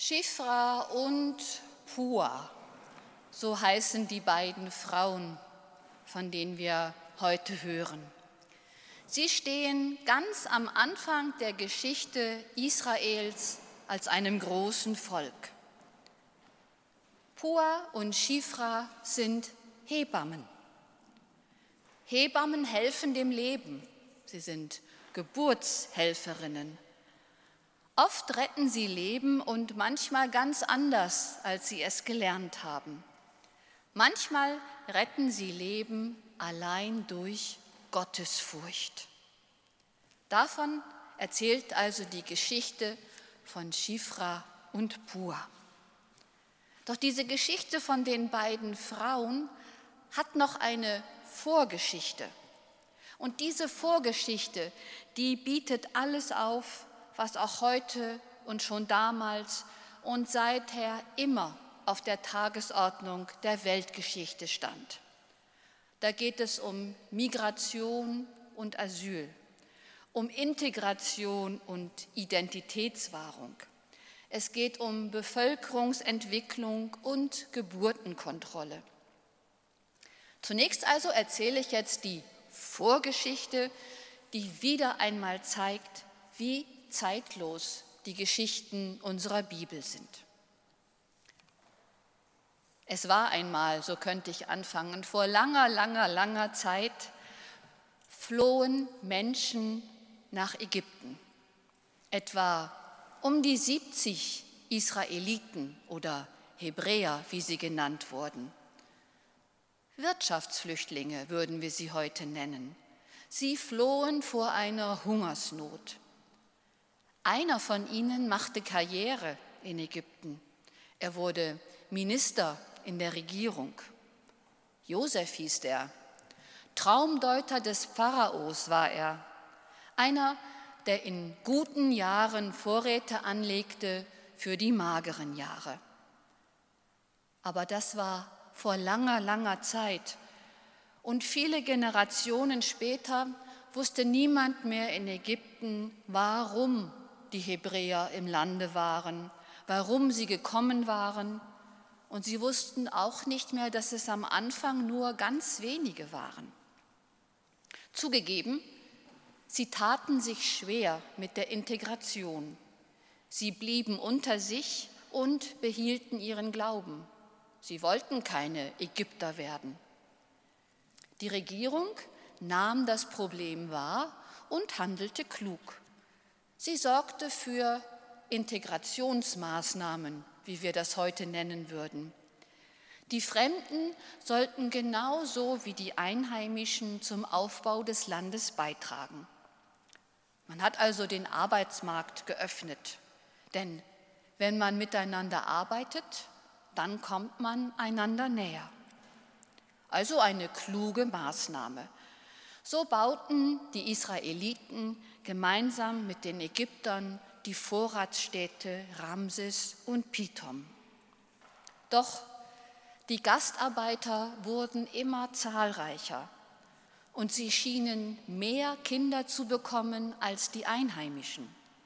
Shifra und Pua, so heißen die beiden Frauen, von denen wir heute hören. Sie stehen ganz am Anfang der Geschichte Israels als einem großen Volk. Pua und Shifra sind Hebammen. Hebammen helfen dem Leben. Sie sind Geburtshelferinnen. Oft retten sie Leben und manchmal ganz anders, als sie es gelernt haben. Manchmal retten sie Leben allein durch Gottesfurcht. Davon erzählt also die Geschichte von Shifra und Pua. Doch diese Geschichte von den beiden Frauen hat noch eine Vorgeschichte. Und diese Vorgeschichte, die bietet alles auf, was auch heute und schon damals und seither immer auf der Tagesordnung der Weltgeschichte stand. Da geht es um Migration und Asyl, um Integration und Identitätswahrung. Es geht um Bevölkerungsentwicklung und Geburtenkontrolle. Zunächst also erzähle ich jetzt die Vorgeschichte, die wieder einmal zeigt, wie zeitlos die Geschichten unserer Bibel sind. Es war einmal, so könnte ich anfangen, vor langer Zeit flohen Menschen nach Ägypten. Etwa um die 70 Israeliten oder Hebräer, wie sie genannt wurden. Wirtschaftsflüchtlinge würden wir sie heute nennen. Sie flohen vor einer Hungersnot. Einer von ihnen machte Karriere in Ägypten. Er wurde Minister in der Regierung. Josef hieß er. Traumdeuter des Pharaos war er. Einer, der in guten Jahren Vorräte anlegte für die mageren Jahre. Aber das war vor langer Zeit. Und viele Generationen später wusste niemand mehr in Ägypten, warum die Hebräer im Lande waren, warum sie gekommen waren. Und sie wussten auch nicht mehr, dass es am Anfang nur ganz wenige waren. Zugegeben, sie taten sich schwer mit der Integration. Sie blieben unter sich und behielten ihren Glauben. Sie wollten keine Ägypter werden. Die Regierung nahm das Problem wahr und handelte klug. Sie sorgte für Integrationsmaßnahmen, wie wir das heute nennen würden. Die Fremden sollten genauso wie die Einheimischen zum Aufbau des Landes beitragen. Man hat also den Arbeitsmarkt geöffnet, denn wenn man miteinander arbeitet, dann kommt man einander näher. Also eine kluge Maßnahme. So bauten die Israeliten gemeinsam mit den Ägyptern die Vorratsstädte Ramses und Pithom. Doch die Gastarbeiter wurden immer zahlreicher und sie schienen mehr Kinder zu bekommen als die Einheimischen.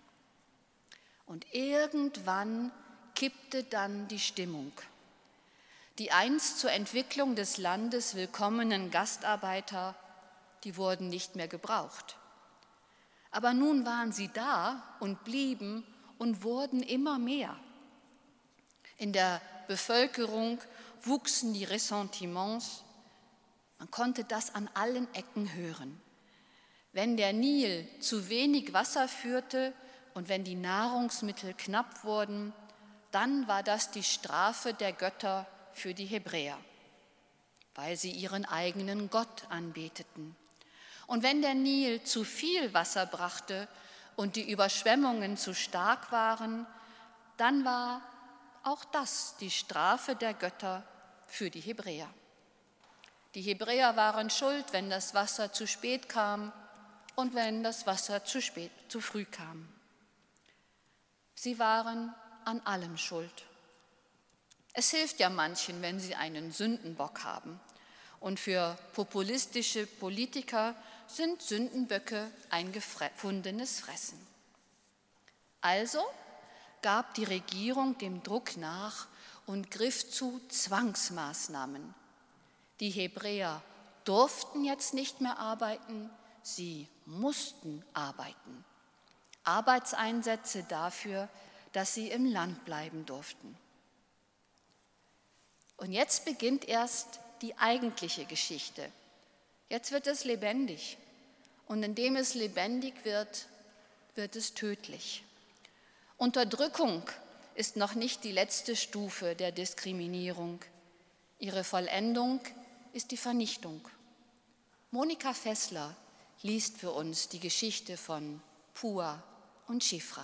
Und irgendwann kippte dann die Stimmung. Die einst zur Entwicklung des Landes willkommenen Gastarbeiter, die wurden nicht mehr gebraucht. Aber nun waren sie da und blieben und wurden immer mehr. In der Bevölkerung wuchsen die Ressentiments. Man konnte das an allen Ecken hören. Wenn der Nil zu wenig Wasser führte und wenn die Nahrungsmittel knapp wurden, dann war das die Strafe der Götter für die Hebräer, weil sie ihren eigenen Gott anbeteten. Und wenn der Nil zu viel Wasser brachte und die Überschwemmungen zu stark waren, dann war auch das die Strafe der Götter für die Hebräer. Die Hebräer waren schuld, wenn das Wasser zu spät kam und wenn das Wasser zu früh kam. Sie waren an allem schuld. Es hilft ja manchen, wenn sie einen Sündenbock haben. Und für populistische Politiker sind Sündenböcke ein gefundenes Fressen. Also gab die Regierung dem Druck nach und griff zu Zwangsmaßnahmen. Die Hebräer durften jetzt nicht mehr arbeiten, sie mussten arbeiten. Arbeitseinsätze dafür, dass sie im Land bleiben durften. Und jetzt beginnt erst die eigentliche Geschichte. Jetzt wird es lebendig. Und indem es lebendig wird, wird es tödlich. Unterdrückung ist noch nicht die letzte Stufe der Diskriminierung. Ihre Vollendung ist die Vernichtung. Monika Fessler liest für uns die Geschichte von Pua und Shifra.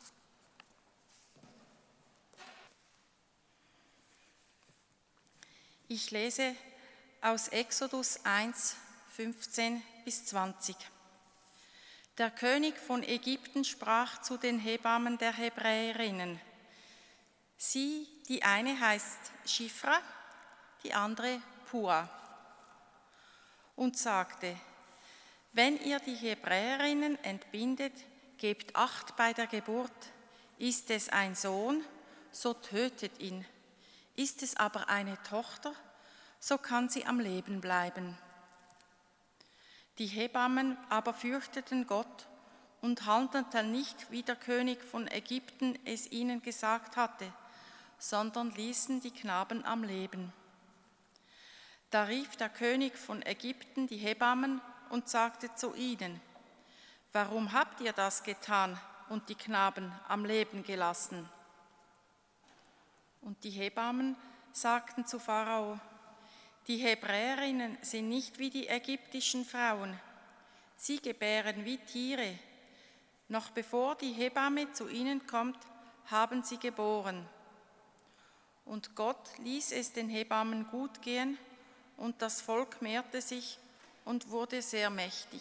Ich lese aus Exodus 1, 15 bis 20. Der König von Ägypten sprach zu den Hebammen der Hebräerinnen: Sie, die eine heißt Shifra, die andere Pua, und sagte: Wenn ihr die Hebräerinnen entbindet, gebt Acht bei der Geburt. Ist es ein Sohn, so tötet ihn. Ist es aber eine Tochter, so kann sie am Leben bleiben. Die Hebammen aber fürchteten Gott und handelten nicht, wie der König von Ägypten es ihnen gesagt hatte, sondern ließen die Knaben am Leben. Da rief der König von Ägypten die Hebammen und sagte zu ihnen: Warum habt ihr das getan und die Knaben am Leben gelassen? Und die Hebammen sagten zu Pharao: Die Hebräerinnen sind nicht wie die ägyptischen Frauen. Sie gebären wie Tiere. Noch bevor die Hebamme zu ihnen kommt, haben sie geboren. Und Gott ließ es den Hebammen gut gehen, und das Volk mehrte sich und wurde sehr mächtig.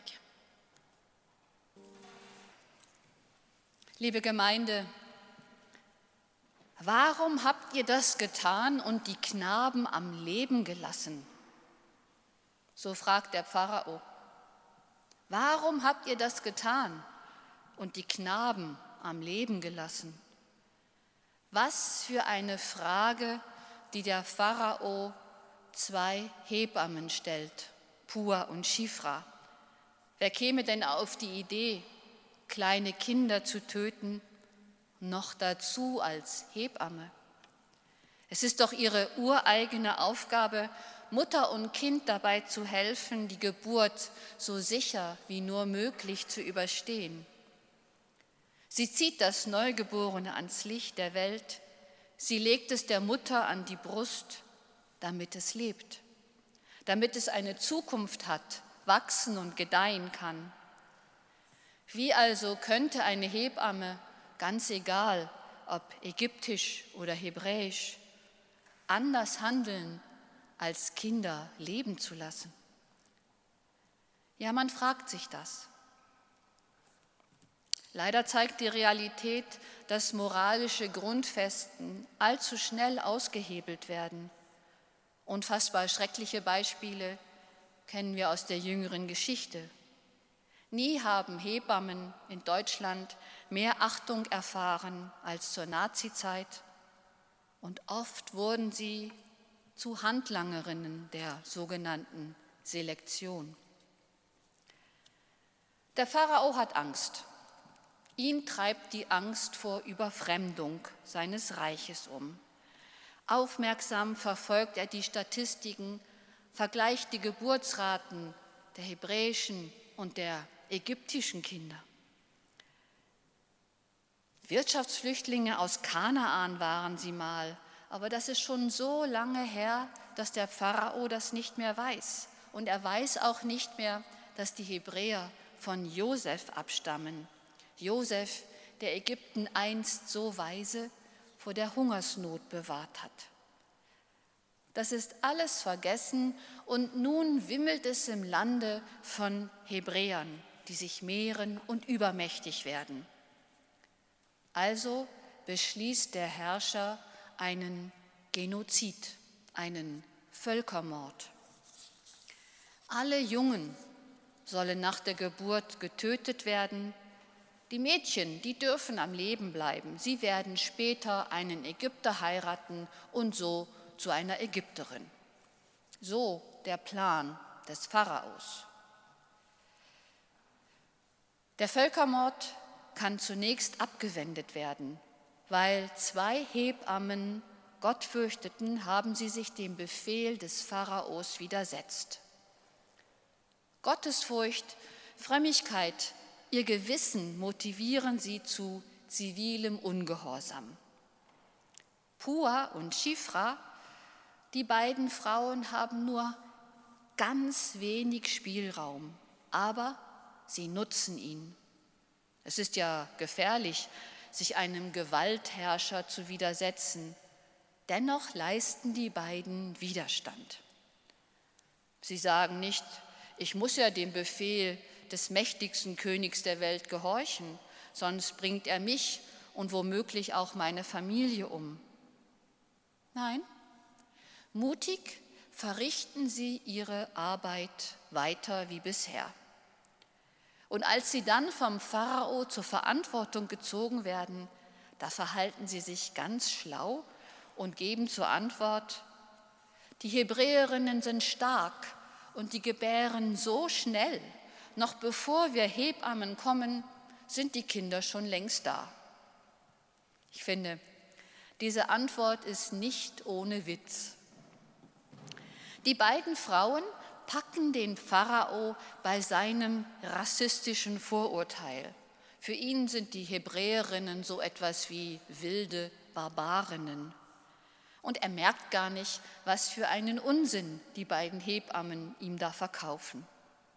Liebe Gemeinde, warum habt ihr das getan und die Knaben am Leben gelassen? So fragt der Pharao. Warum habt ihr das getan und die Knaben am Leben gelassen? Was für eine Frage, die der Pharao zwei Hebammen stellt, Pua und Shifra. Wer käme denn auf die Idee, kleine Kinder zu töten, noch dazu als Hebamme? Es ist doch ihre ureigene Aufgabe, Mutter und Kind dabei zu helfen, die Geburt so sicher wie nur möglich zu überstehen. Sie zieht das Neugeborene ans Licht der Welt, sie legt es der Mutter an die Brust, damit es lebt, damit es eine Zukunft hat, wachsen und gedeihen kann. Wie also könnte eine Hebamme, ganz egal ob ägyptisch oder hebräisch, anders handeln, als Kinder leben zu lassen? Ja, man fragt sich das. Leider zeigt die Realität, dass moralische Grundfesten allzu schnell ausgehebelt werden. Unfassbar schreckliche Beispiele kennen wir aus der jüngeren Geschichte. Nie haben Hebammen in Deutschland mehr Achtung erfahren als zur Nazizeit, und oft wurden sie zu Handlangerinnen der sogenannten Selektion. Der Pharao hat Angst. Ihn treibt die Angst vor Überfremdung seines Reiches um. Aufmerksam verfolgt er die Statistiken, vergleicht die Geburtsraten der hebräischen und der ägyptischen Kinder. Wirtschaftsflüchtlinge aus Kanaan waren sie mal, aber das ist schon so lange her, dass der Pharao das nicht mehr weiß. Und er weiß auch nicht mehr, dass die Hebräer von Josef abstammen. Josef, der Ägypten einst so weise vor der Hungersnot bewahrt hat. Das ist alles vergessen und nun wimmelt es im Lande von Hebräern, die sich mehren und übermächtig werden. Also beschließt der Herrscher einen Genozid, einen Völkermord. Alle Jungen sollen nach der Geburt getötet werden, Die Mädchen, die dürfen am Leben bleiben. Sie werden später einen Ägypter heiraten und so zu einer Ägypterin. So der Plan des Pharaos. Der Völkermord kann zunächst abgewendet werden, weil 2 Hebammen Gott fürchteten, haben sie sich dem Befehl des Pharaos widersetzt. Gottesfurcht, Frömmigkeit, ihr Gewissen motivieren sie zu zivilem Ungehorsam. Pua und Shifra, die beiden Frauen, haben nur ganz wenig Spielraum, aber sie nutzen ihn. Es ist ja gefährlich, sich einem Gewaltherrscher zu widersetzen. Dennoch leisten die beiden Widerstand. Sie sagen nicht, ich muss ja dem Befehl des mächtigsten Königs der Welt gehorchen, sonst bringt er mich und womöglich auch meine Familie um. Nein, mutig verrichten sie ihre Arbeit weiter wie bisher. Und als sie dann vom Pharao zur Verantwortung gezogen werden, da verhalten sie sich ganz schlau und geben zur Antwort, die Hebräerinnen sind stark und die gebären so schnell, noch bevor wir Hebammen kommen, sind die Kinder schon längst da. Ich finde, diese Antwort ist nicht ohne Witz. Die beiden Frauen packen den Pharao bei seinem rassistischen Vorurteil. Für ihn sind die Hebräerinnen so etwas wie wilde Barbarinnen. Und er merkt gar nicht, was für einen Unsinn die beiden Hebammen ihm da verkaufen.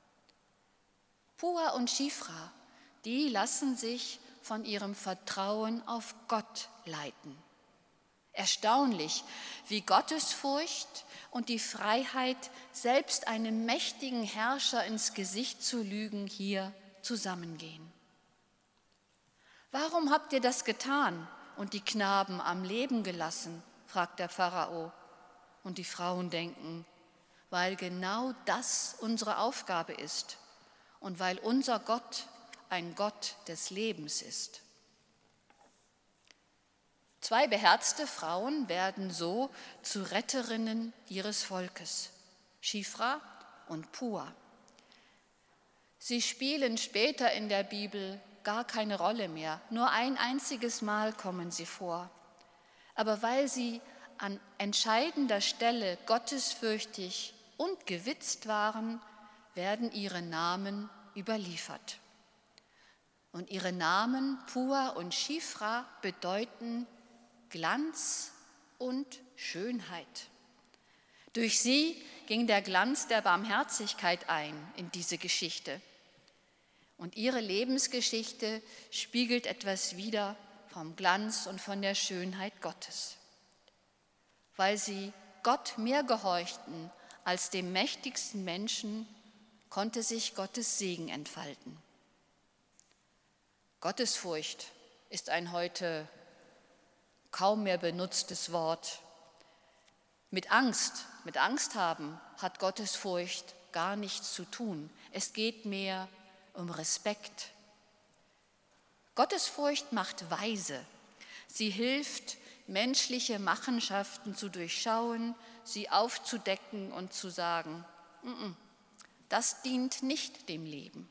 Pua und Shifra, die lassen sich von ihrem Vertrauen auf Gott leiten. Erstaunlich, wie Gottesfurcht und die Freiheit, selbst einem mächtigen Herrscher ins Gesicht zu lügen, hier zusammengehen. Warum habt ihr das getan und die Knaben am Leben gelassen? Fragt der Pharao. Und die Frauen denken, weil genau das unsere Aufgabe ist und weil unser Gott ein Gott des Lebens ist. 2 beherzte Frauen werden so zu Retterinnen ihres Volkes, Shifra und Pua. Sie spielen später in der Bibel gar keine Rolle mehr, nur ein einziges Mal kommen sie vor. Aber weil sie an entscheidender Stelle gottesfürchtig und gewitzt waren, werden ihre Namen überliefert. Und ihre Namen Pua und Shifra bedeuten Glanz und Schönheit. Durch sie ging der Glanz der Barmherzigkeit ein in diese Geschichte. Und ihre Lebensgeschichte spiegelt etwas wider vom Glanz und von der Schönheit Gottes. Weil sie Gott mehr gehorchten als dem mächtigsten Menschen, konnte sich Gottes Segen entfalten. Gottesfurcht ist ein heute kaum mehr benutztes Wort. Mit Angst haben hat Gottesfurcht gar nichts zu tun. Es geht mehr um Respekt. Gottesfurcht macht weise. Sie hilft, menschliche Machenschaften zu durchschauen, sie aufzudecken und zu sagen, das dient nicht dem Leben.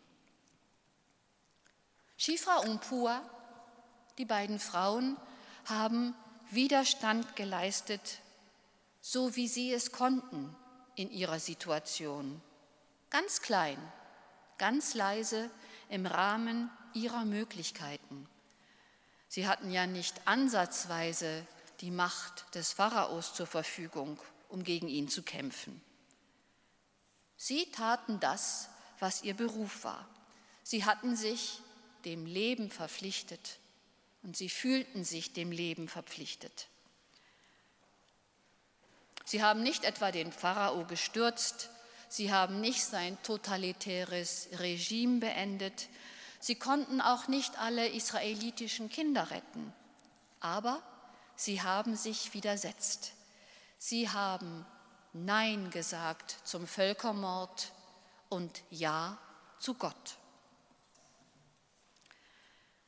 Shifra und Pua, die beiden Frauen, haben Widerstand geleistet, so wie sie es konnten in ihrer Situation. Ganz klein, ganz leise im Rahmen ihrer Möglichkeiten. Sie hatten ja nicht ansatzweise die Macht des Pharaos zur Verfügung, um gegen ihn zu kämpfen. Sie taten das, was ihr Beruf war. Sie hatten sich dem Leben verpflichtet und sie fühlten sich dem Leben verpflichtet. Sie haben nicht etwa den Pharao gestürzt, sie haben nicht sein totalitäres Regime beendet, sie konnten auch nicht alle israelitischen Kinder retten, aber sie haben sich widersetzt. Sie haben Nein gesagt zum Völkermord und Ja zu Gott.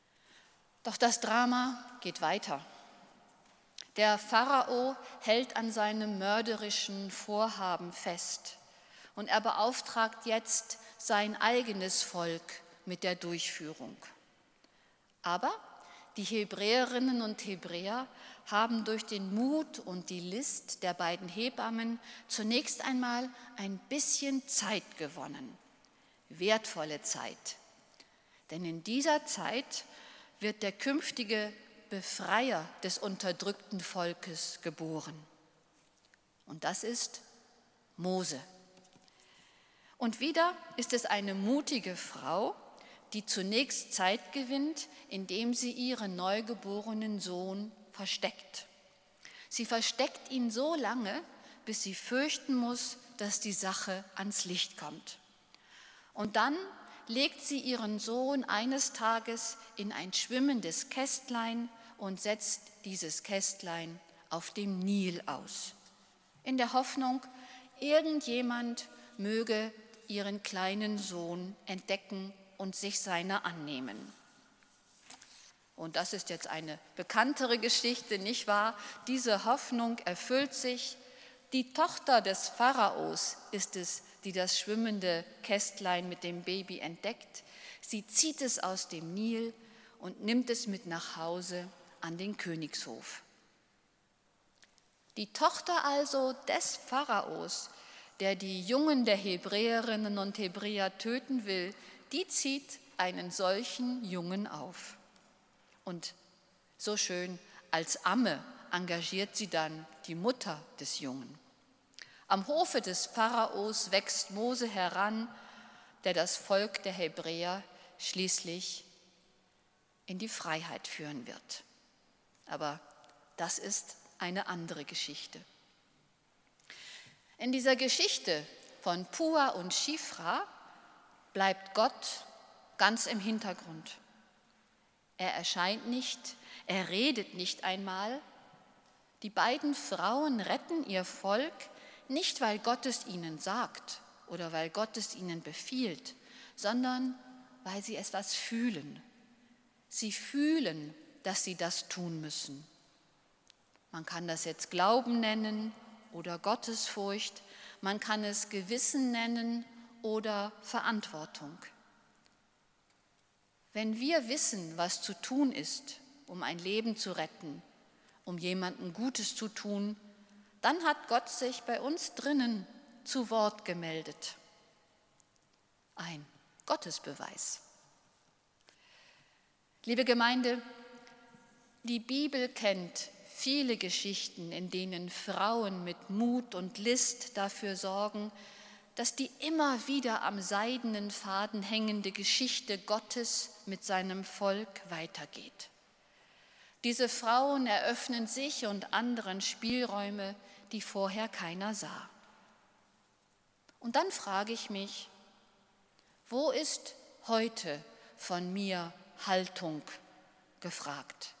Doch das Drama geht weiter. Der Pharao hält an seinem mörderischen Vorhaben fest und er beauftragt jetzt sein eigenes Volk mit der Durchführung. Aber die Hebräerinnen und Hebräer haben durch den Mut und die List der beiden Hebammen zunächst einmal ein bisschen Zeit gewonnen, wertvolle Zeit. Denn in dieser Zeit wird der künftige Befreier des unterdrückten Volkes geboren. Und das ist Mose. Und wieder ist es eine mutige Frau, die zunächst Zeit gewinnt, indem sie ihren neugeborenen Sohn versteckt. Sie versteckt ihn so lange, bis sie fürchten muss, dass die Sache ans Licht kommt. Und dann legt sie ihren Sohn eines Tages in ein schwimmendes Kästlein und setzt dieses Kästlein auf dem Nil aus, in der Hoffnung, irgendjemand möge ihren kleinen Sohn entdecken und sich seiner annehmen. Und das ist jetzt eine bekanntere Geschichte, nicht wahr? Diese Hoffnung erfüllt sich. Die Tochter des Pharaos ist es, die das schwimmende Kästlein mit dem Baby entdeckt. Sie zieht es aus dem Nil und nimmt es mit nach Hause an den Königshof. Die Tochter also des Pharaos, der die Jungen der Hebräerinnen und Hebräer töten will, die zieht einen solchen Jungen auf. Und so schön, als Amme engagiert sie dann die Mutter des Jungen. Am Hofe des Pharaos wächst Mose heran, der das Volk der Hebräer schließlich in die Freiheit führen wird. Aber das ist eine andere Geschichte. In dieser Geschichte von Pua und Shifra bleibt Gott ganz im Hintergrund. Er erscheint nicht, er redet nicht einmal. Die beiden Frauen retten ihr Volk nicht, weil Gott es ihnen sagt oder weil Gott es ihnen befiehlt, sondern weil sie etwas fühlen. Sie fühlen, dass sie das tun müssen. Man kann das jetzt Glauben nennen oder Gottesfurcht, man kann es Gewissen nennen oder Verantwortung. Wenn wir wissen, was zu tun ist, um ein Leben zu retten, um jemandem Gutes zu tun, dann hat Gott sich bei uns drinnen zu Wort gemeldet. Ein Gottesbeweis. Liebe Gemeinde, die Bibel kennt viele Geschichten, in denen Frauen mit Mut und List dafür sorgen, dass die immer wieder am seidenen Faden hängende Geschichte Gottes mit seinem Volk weitergeht. Diese Frauen eröffnen sich und anderen Spielräume, die vorher keiner sah. Und dann frage ich mich, wo ist heute von mir Haltung gefragt?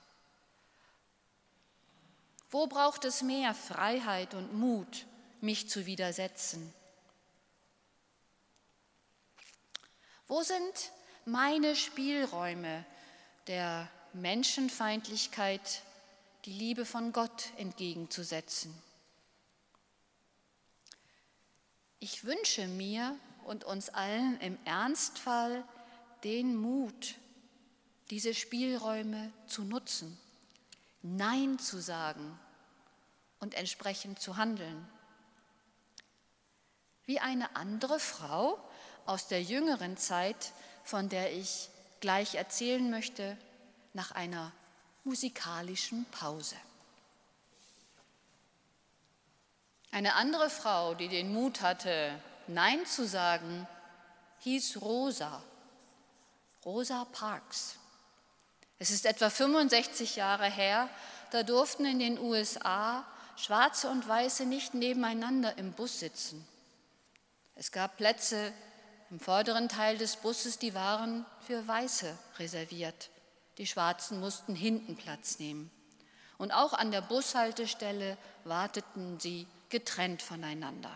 Wo braucht es mehr Freiheit und Mut, mich zu widersetzen? Wo sind meine Spielräume der Menschenfeindlichkeit, die Liebe von Gott entgegenzusetzen? Ich wünsche mir und uns allen im Ernstfall den Mut, diese Spielräume zu nutzen, Nein zu sagen und entsprechend zu handeln. Wie eine andere Frau aus der jüngeren Zeit, von der ich gleich erzählen möchte, nach einer musikalischen Pause. Eine andere Frau, die den Mut hatte, Nein zu sagen, hieß Rosa Parks. Es ist etwa 65 Jahre her, da durften in den USA Schwarze und Weiße nicht nebeneinander im Bus sitzen. Es gab Plätze im vorderen Teil des Busses, die waren für Weiße reserviert. Die Schwarzen mussten hinten Platz nehmen. Und auch an der Bushaltestelle warteten sie getrennt voneinander.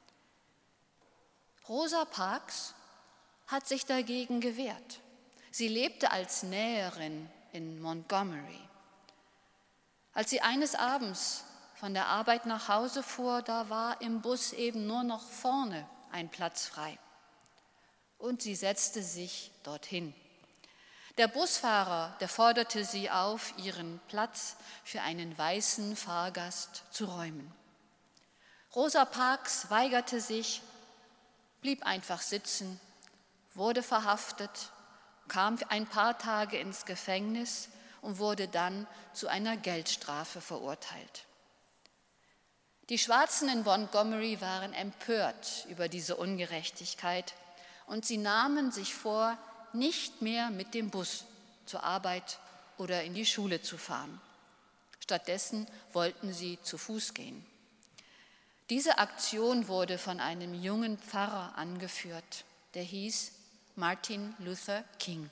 Rosa Parks hat sich dagegen gewehrt. Sie lebte als Näherin in Montgomery. Als sie eines Abends von der Arbeit nach Hause fuhr, da war im Bus eben nur noch vorne ein Platz frei. Und sie setzte sich dorthin. Der Busfahrer, der forderte sie auf, ihren Platz für einen weißen Fahrgast zu räumen. Rosa Parks weigerte sich, blieb einfach sitzen, wurde verhaftet, kam ein paar Tage ins Gefängnis und wurde dann zu einer Geldstrafe verurteilt. Die Schwarzen in Montgomery waren empört über diese Ungerechtigkeit und sie nahmen sich vor, nicht mehr mit dem Bus zur Arbeit oder in die Schule zu fahren. Stattdessen wollten sie zu Fuß gehen. Diese Aktion wurde von einem jungen Pfarrer angeführt, der hieß Martin Luther King.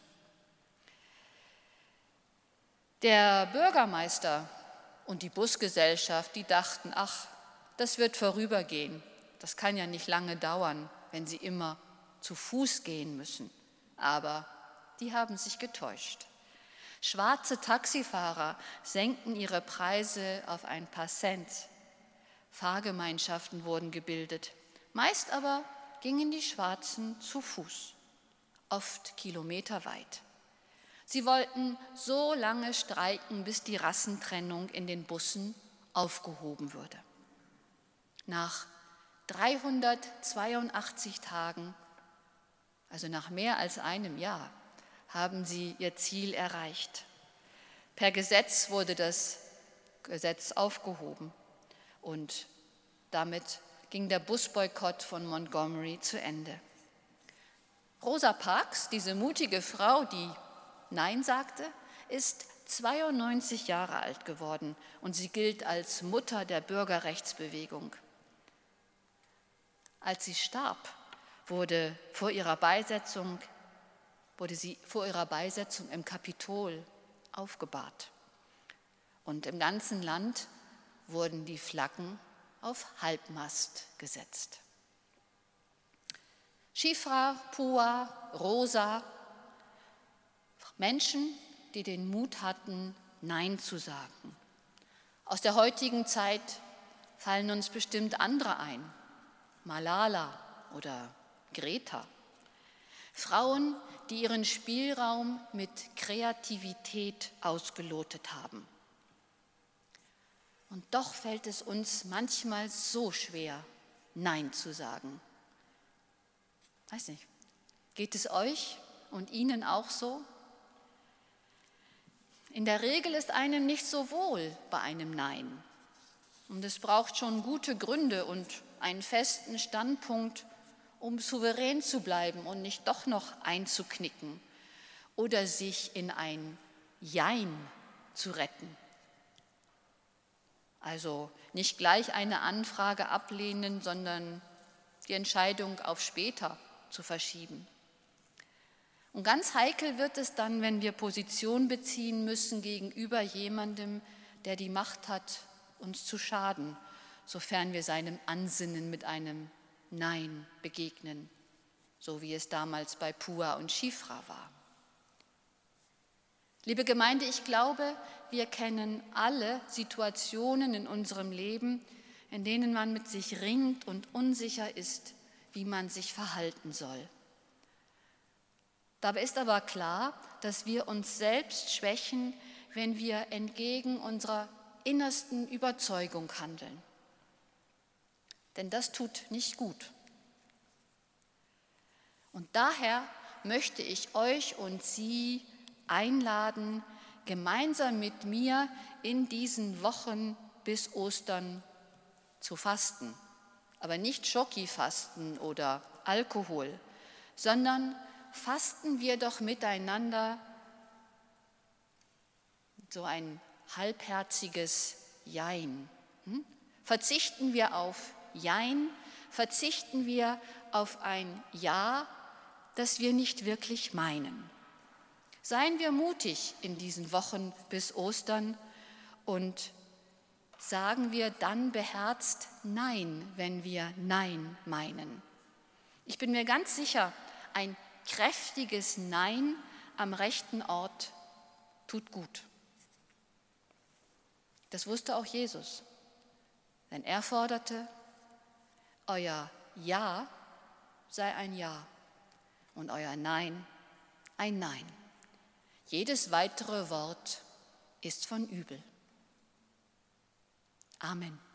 Der Bürgermeister und die Busgesellschaft, die dachten, ach, das wird vorübergehen, das kann ja nicht lange dauern, wenn sie immer zu Fuß gehen müssen. Aber die haben sich getäuscht. Schwarze Taxifahrer senkten ihre Preise auf ein paar Cent. Fahrgemeinschaften wurden gebildet. Meist aber gingen die Schwarzen zu Fuß, oft kilometerweit. Sie wollten so lange streiken, bis die Rassentrennung in den Bussen aufgehoben würde. Nach 382 Tagen, also nach mehr als einem Jahr, haben sie ihr Ziel erreicht. Per Gesetz wurde das Gesetz aufgehoben und damit ging der Busboykott von Montgomery zu Ende. Rosa Parks, diese mutige Frau, die Nein sagte, ist 92 Jahre alt geworden und sie gilt als Mutter der Bürgerrechtsbewegung. Als sie starb, wurde sie vor ihrer Beisetzung im Kapitol aufgebahrt. Und im ganzen Land wurden die Flaggen auf Halbmast gesetzt. Shifra, Pua, Rosa, Menschen, die den Mut hatten, Nein zu sagen. Aus der heutigen Zeit fallen uns bestimmt andere ein. Malala oder Greta. Frauen, die ihren Spielraum mit Kreativität ausgelotet haben. Und doch fällt es uns manchmal so schwer, Nein zu sagen. Weiß nicht, geht es euch und Ihnen auch so? In der Regel ist einem nicht so wohl bei einem Nein. Und es braucht schon gute Gründe und einen festen Standpunkt, um souverän zu bleiben und nicht doch noch einzuknicken oder sich in ein Jein zu retten. Also nicht gleich eine Anfrage ablehnen, sondern die Entscheidung auf später zu verschieben. Und ganz heikel wird es dann, wenn wir Position beziehen müssen gegenüber jemandem, der die Macht hat, uns zu schaden, sofern wir seinem Ansinnen mit einem Nein begegnen, so wie es damals bei Pua und Shifra war. Liebe Gemeinde, ich glaube, wir kennen alle Situationen in unserem Leben, in denen man mit sich ringt und unsicher ist, wie man sich verhalten soll. Dabei ist aber klar, dass wir uns selbst schwächen, wenn wir entgegen unserer innersten Überzeugung handeln. Denn das tut nicht gut. Und daher möchte ich euch und Sie einladen, gemeinsam mit mir in diesen Wochen bis Ostern zu fasten. Aber nicht Schoki-Fasten oder Alkohol, sondern fasten wir doch miteinander so ein halbherziges Jein. Verzichten wir auf Jein, verzichten wir auf ein Ja, das wir nicht wirklich meinen. Seien wir mutig in diesen Wochen bis Ostern und sagen wir dann beherzt Nein, wenn wir Nein meinen. Ich bin mir ganz sicher, ein kräftiges Nein am rechten Ort tut gut. Das wusste auch Jesus, denn er forderte, euer Ja sei ein Ja und euer Nein ein Nein. Jedes weitere Wort ist von übel. Amen.